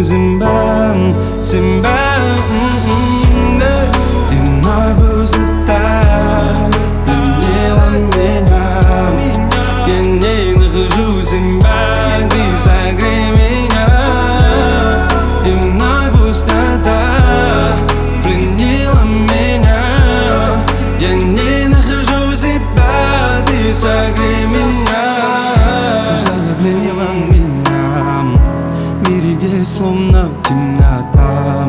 нахожу Симба, Симба. Ты мной пустота пленила меня. Я не нахожу Симба, ты согрей меня. Ты мной пустота пленила меня. Я не нахожу себя, ты согрей меня. Пустота пленила меня в мире, где словно темнота.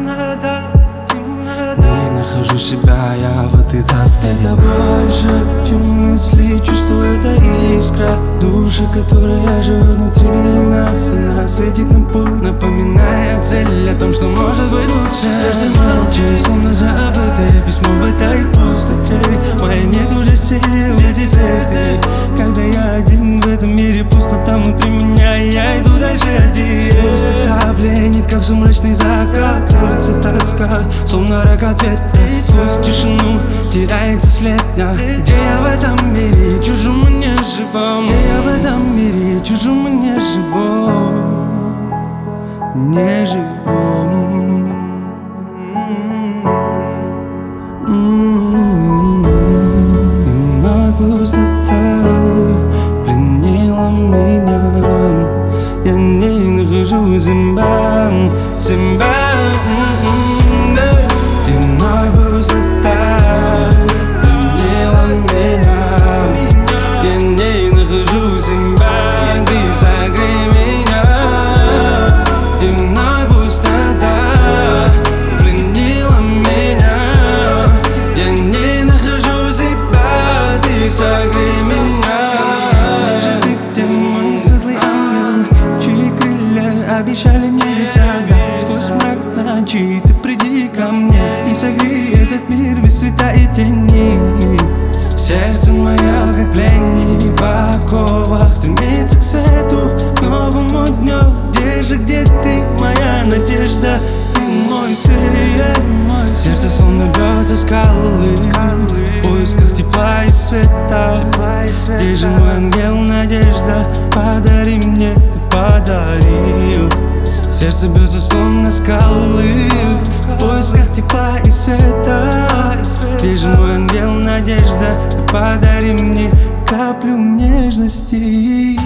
Не нахожу себя я в этой тоске. Это больше, чем мысли, чувства, это искра души, которая живет внутри нас. Она светит нам путь, напоминая цель о том, что может быть лучше. Сердце молчит, словно забытое письмо в этой пустоте. Моя нет уже сил, где теперь ты? Когда я один в этом мире, пустота внутри меня, и я иду дальше один. Пустота пленит, как сумрачный закат. Сердце тоска, словно рокот ветра. Сквозь тишину теряется след дня. Где я в этом мире, чужом и неживом? Где я в этом мире, чужом и неживом? Неживом. И мной пустота пленила меня. Я не нахожу Симба, Симба. Ты мной пустота пленила меня. Я не нахожу Симба, ты согрей меня. Ты мной пустота пленила меня. Я не нахожу себя, ты согрей меня. Где же ты, где мой светлый ангел, чьи крылья обещали небеса? Сквозь мрак ночи ты приди ко мне и согрей этот мир без света и тени. Сердце мое, как пленник в оковах, стремится к свету, к новому дню. Где ты, моя надежда? Ты мой свет. Сердце словно бьется скалы в поисках тепла и света. Где же мой ангел, надежда? Подари мне, ты подарил. Сердце бьется словно скалы в поисках тепла и света. Где же мой ангел, надежда? Ты подари мне каплю нежности.